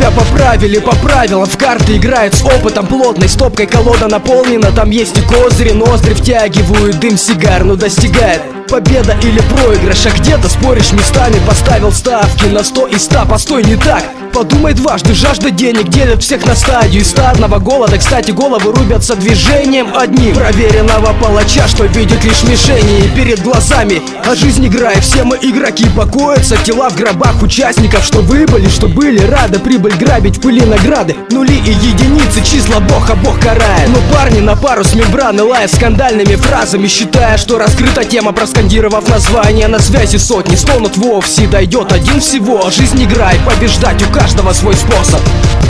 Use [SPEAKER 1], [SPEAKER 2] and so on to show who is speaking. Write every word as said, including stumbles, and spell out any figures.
[SPEAKER 1] Меня поправили по правилам, в карты играют с опытом. Плотной стопкой колода наполнена, там есть и козыри. Ноздри втягивают дым сигар, но достигает победа или проигрыш. А где-то споришь местами, поставил ставки на сто и ста. Постой, не так, подумай дважды, жажда денег делят всех на стадию стадного голода. Кстати, головы рубятся движением одним проверенного палача, что видит лишь мишени перед глазами. А жизнь игра, и все мы игроки, покоятся тела в гробах участников, что выбыли, что были рады прибыль грабить в пыли награды. Нули и единицы, числа бог, а бог карает. Но парни на пару с мембраны лают скандальными фразами, считая, что раскрыта тема, проскандировав название. На связи сотни стонут вовсе, дойдет один всего. Жизнь игра, и побеждать у каждого свой способ.